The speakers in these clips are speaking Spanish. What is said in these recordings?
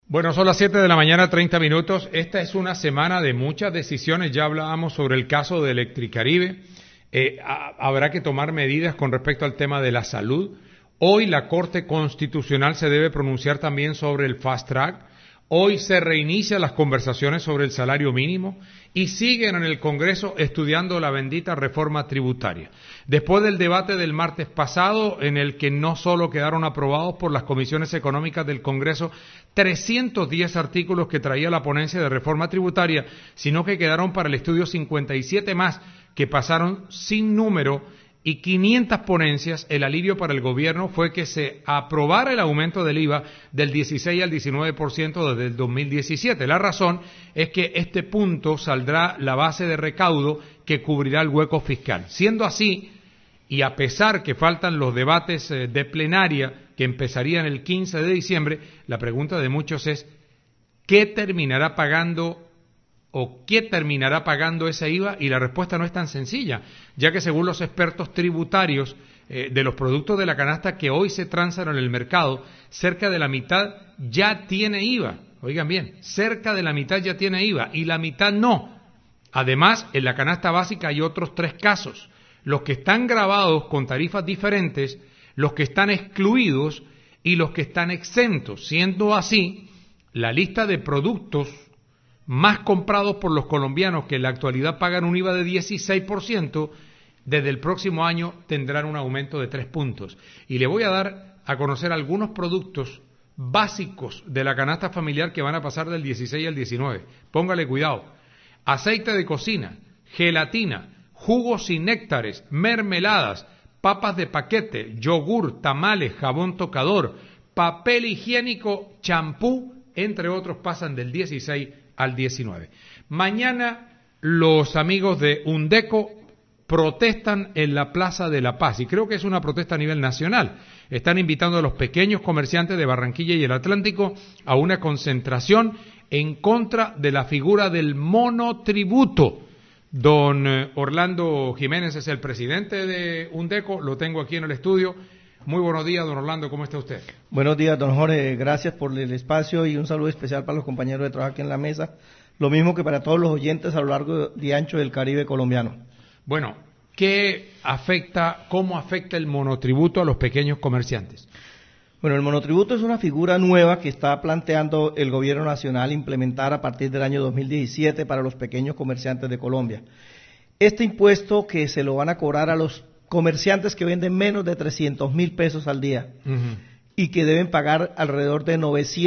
Bueno, son las 7 de la mañana, 30 minutos. Esta es una semana de muchas decisiones. Ya hablábamos sobre el caso de Electricaribe. Habrá que tomar medidas con respecto al tema de la salud. Hoy la Corte Constitucional se debe pronunciar también sobre el Fast Track. Hoy se reinician las conversaciones sobre el salario mínimo y siguen en el Congreso estudiando la bendita reforma tributaria. Después del debate del martes pasado, en el que no solo quedaron aprobados por las comisiones económicas del Congreso 310 artículos que traía la ponencia de reforma tributaria, sino que quedaron para el estudio 57 más que pasaron sin número y 500 ponencias. El alivio para el gobierno fue que se aprobara el aumento del IVA del 16 al 19% desde el 2017. La razón es que este punto saldrá la base de recaudo que cubrirá el hueco fiscal. Siendo así, y a pesar que faltan los debates de plenaria que empezarían el 15 de diciembre, la pregunta de muchos es ¿qué terminará pagando ese IVA? Y la respuesta no es tan sencilla, ya que según los expertos tributarios de los productos de la canasta que hoy se transan en el mercado, cerca de la mitad ya tiene IVA. Oigan bien, cerca de la mitad ya tiene IVA y la mitad no. Además, en la canasta básica hay otros 3 casos: los que están gravados con tarifas diferentes, los que están excluidos y los que están exentos. Siendo así, la lista de productos más comprados por los colombianos que en la actualidad pagan un IVA de 16%, desde el próximo año tendrán un aumento de 3 puntos. Y le voy a dar a conocer algunos productos básicos de la canasta familiar que van a pasar del 16 al 19. Póngale cuidado: aceite de cocina, gelatina, jugos y néctares, mermeladas, papas de paquete, yogur, tamales, jabón tocador, papel higiénico, champú, entre otros, pasan del 16 al 19. Mañana los amigos de Undeco protestan en la Plaza de la Paz y creo que es una protesta a nivel nacional. Están invitando a los pequeños comerciantes de Barranquilla y el Atlántico a una concentración en contra de la figura del monotributo. Don Orlando Jiménez es el presidente de Undeco, lo tengo aquí en el estudio. Muy buenos días, don Orlando, ¿cómo está usted? Buenos días, don Jorge, gracias por el espacio y un saludo especial para los compañeros de trabajo aquí en la mesa, lo mismo que para todos los oyentes a lo largo y ancho del Caribe colombiano. Bueno, ¿cómo afecta el monotributo a los pequeños comerciantes? Bueno, el monotributo es una figura nueva que está planteando el gobierno nacional implementar a partir del año 2017 para los pequeños comerciantes de Colombia. Este impuesto que se lo van a cobrar a los comerciantes que venden menos de 300,000 pesos al día y que deben pagar alrededor de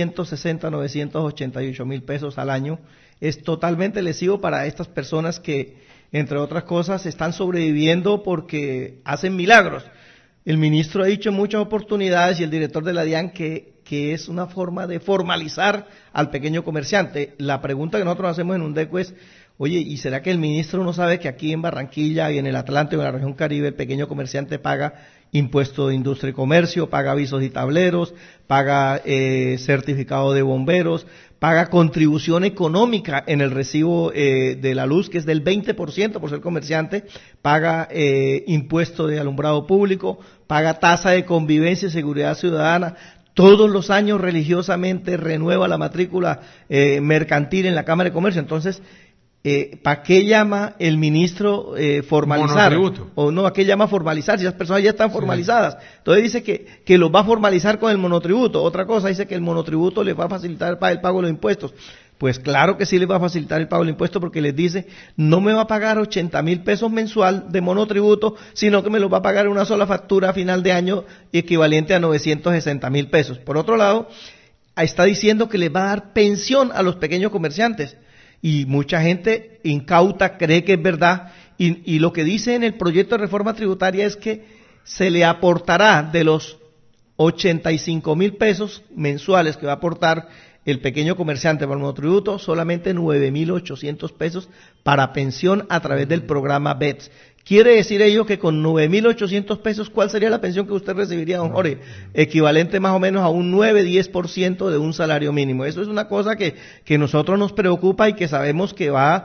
988,000 pesos al año, es totalmente lesivo para estas personas que, entre otras cosas, están sobreviviendo porque hacen milagros. El ministro ha dicho en muchas oportunidades y el director de la DIAN que es una forma de formalizar al pequeño comerciante. La pregunta que nosotros hacemos en Undeco es: oye, ¿y será que el ministro no sabe que aquí en Barranquilla y en el Atlántico, en la región Caribe, el pequeño comerciante paga impuesto de industria y comercio, paga avisos y tableros, paga certificado de bomberos, paga contribución económica en el recibo de la luz, que es del 20% por ser comerciante, paga impuesto de alumbrado público, paga tasa de convivencia y seguridad ciudadana? Todos los años religiosamente renueva la matrícula mercantil en la Cámara de Comercio. Entonces, ¿para qué llama el ministro formalizar? Monotributo. O no, ¿a qué llama formalizar? Si las personas ya están formalizadas. Entonces dice que los va a formalizar con el monotributo. Otra cosa, dice que el monotributo les va a facilitar el pago de los impuestos. Pues claro que sí les va a facilitar el pago del impuesto, porque les dice: no me va a pagar 80,000 pesos mensual de monotributo, sino que me los va a pagar en una sola factura a final de año equivalente a 960,000 pesos. Por otro lado, está diciendo que les va a dar pensión a los pequeños comerciantes. Y mucha gente incauta cree que es verdad, y lo que dice en el proyecto de reforma tributaria es que se le aportará de los 85,000 pesos mensuales que va a aportar el pequeño comerciante para el monotributo, solamente 9,800 pesos para pensión a través del programa BEPS. Quiere decir ello que con 9,800 pesos, ¿cuál sería la pensión que usted recibiría, don Jorge? Equivalente más o menos a un 9-10% de un salario mínimo. Eso es una cosa que nosotros nos preocupa y que sabemos que va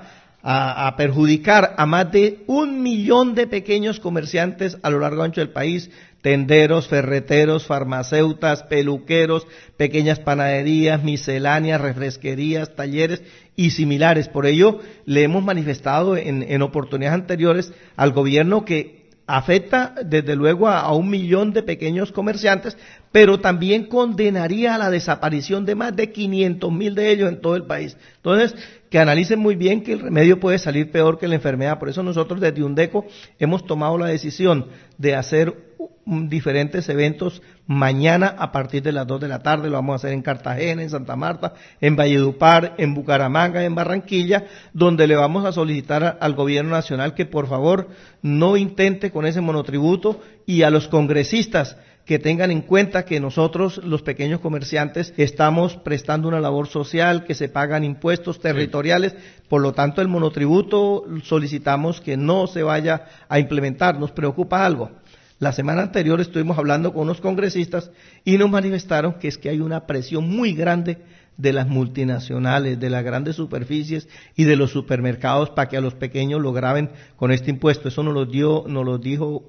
a perjudicar a más de 1 millón de pequeños comerciantes a lo largo y ancho del país, tenderos, ferreteros, farmacéuticas, peluqueros, pequeñas panaderías, misceláneas, refresquerías, talleres y similares. Por ello, le hemos manifestado en oportunidades anteriores al gobierno que afecta desde luego a 1 millón de pequeños comerciantes, pero también condenaría a la desaparición de más de 500,000 de ellos en todo el país. Entonces, que analicen muy bien que el remedio puede salir peor que la enfermedad. Por eso nosotros desde UNDECO hemos tomado la decisión de hacer diferentes eventos mañana a partir de las 2 de la tarde. Lo vamos a hacer en Cartagena, en Santa Marta, en Valledupar, en Bucaramanga, en Barranquilla, donde le vamos a solicitar al gobierno nacional que por favor no intente con ese monotributo, y a los congresistas que tengan en cuenta que nosotros, los pequeños comerciantes, estamos prestando una labor social, que se pagan impuestos territoriales, por lo tanto el monotributo solicitamos que no se vaya a implementar. Nos preocupa algo. La semana anterior estuvimos hablando con unos congresistas y nos manifestaron que es que hay una presión muy grande de las multinacionales, de las grandes superficies y de los supermercados para que a los pequeños lo graben con este impuesto. Eso nos lo dijo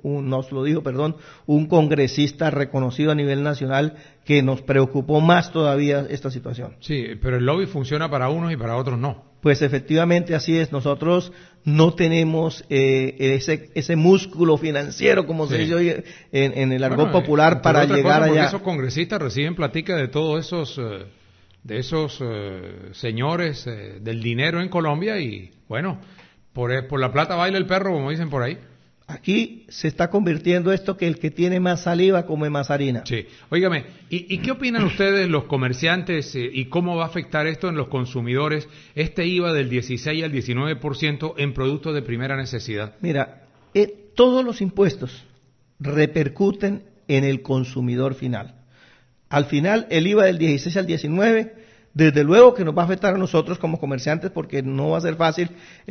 un congresista reconocido a nivel nacional, que nos preocupó más todavía esta situación. Sí, pero el lobby funciona para unos y para otros no. Pues efectivamente así es. Nosotros no tenemos ese músculo financiero, como se dice hoy en el argot popular, para llegar allá. Porque esos congresistas reciben platica de todos esos señores del dinero en Colombia, y bueno, por la plata baila el perro, como dicen por ahí. Aquí se está convirtiendo esto que el que tiene más saliva come más harina. Sí. Óigame, ¿y qué opinan ustedes, los comerciantes, y cómo va a afectar esto en los consumidores, este IVA del 16 al 19% en productos de primera necesidad? Mira, todos los impuestos repercuten en el consumidor final. Al final, el IVA del 16 al 19, desde luego que nos va a afectar a nosotros como comerciantes, porque no va a ser fácil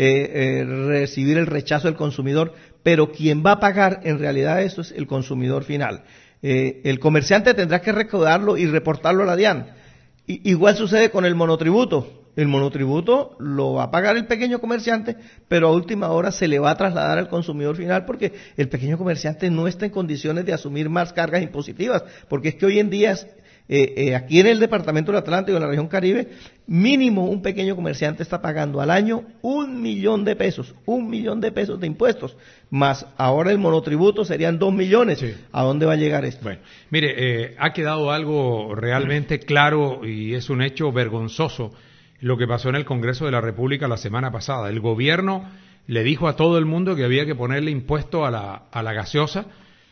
recibir el rechazo del consumidor, pero quien va a pagar en realidad eso es el consumidor final. El comerciante tendrá que recaudarlo y reportarlo a la DIAN. Igual sucede con el monotributo. El monotributo lo va a pagar el pequeño comerciante, pero a última hora se le va a trasladar al consumidor final, porque el pequeño comerciante no está en condiciones de asumir más cargas impositivas, porque es que hoy en día aquí en el departamento del Atlántico, en la región Caribe, mínimo un pequeño comerciante está pagando al año 1 millón de pesos, 1 millón de pesos de impuestos, más ahora el monotributo serían 2 millones. Sí. ¿A dónde va a llegar esto? Bueno, mire, ha quedado algo realmente claro, y es un hecho vergonzoso lo que pasó en el Congreso de la República la semana pasada. El gobierno le dijo a todo el mundo que había que ponerle impuesto a la gaseosa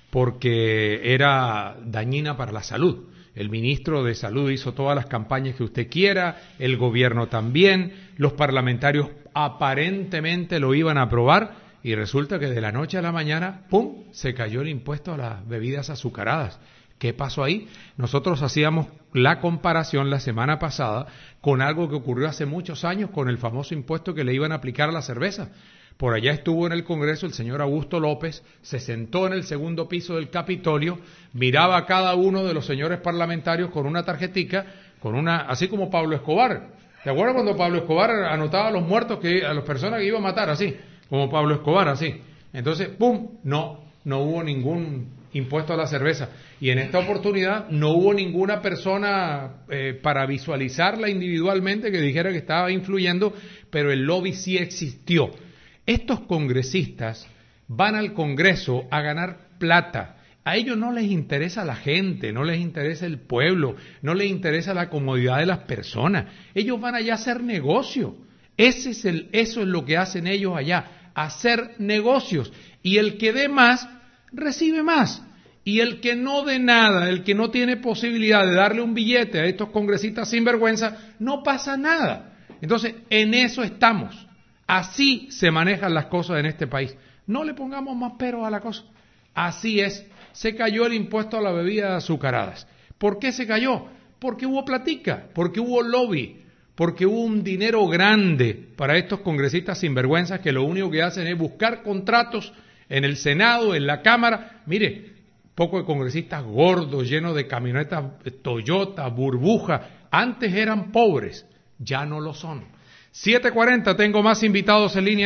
porque era dañina para la salud. El ministro de Salud hizo todas las campañas que usted quiera, el gobierno también, los parlamentarios aparentemente lo iban a aprobar, y resulta que de la noche a la mañana, ¡pum!, se cayó el impuesto a las bebidas azucaradas. ¿Qué pasó ahí? Nosotros hacíamos la comparación la semana pasada con algo que ocurrió hace muchos años con el famoso impuesto que le iban a aplicar a la cerveza. Por allá estuvo en el Congreso el señor Augusto López, se sentó en el segundo piso del Capitolio, miraba a cada uno de los señores parlamentarios con una tarjetica, así como Pablo Escobar. ¿Te acuerdas cuando Pablo Escobar anotaba a los muertos, a las personas que iba a matar, así? Como Pablo Escobar, así. Entonces, ¡pum!, no hubo ningún impuesto a la cerveza. Y en esta oportunidad no hubo ninguna persona para visualizarla individualmente que dijera que estaba influyendo, pero el lobby sí existió. Estos congresistas van al Congreso a ganar plata. A ellos no les interesa la gente, no les interesa el pueblo, no les interesa la comodidad de las personas. Ellos van allá a hacer negocio. Eso es lo que hacen ellos allá, hacer negocios. Y el que dé más, recibe más. Y el que no dé nada, el que no tiene posibilidad de darle un billete a estos congresistas sinvergüenza, no pasa nada. Entonces, en eso estamos. Así se manejan las cosas en este país. No le pongamos más peros a la cosa. Así es. Se cayó el impuesto a las bebidas azucaradas. ¿Por qué se cayó? Porque hubo platica, porque hubo lobby, porque hubo un dinero grande para estos congresistas sinvergüenzas que lo único que hacen es buscar contratos en el Senado, en la Cámara. Mire, poco de congresistas gordos, llenos de camionetas Toyota, burbuja. Antes eran pobres, ya no lo son. 7:40, tengo más invitados en línea.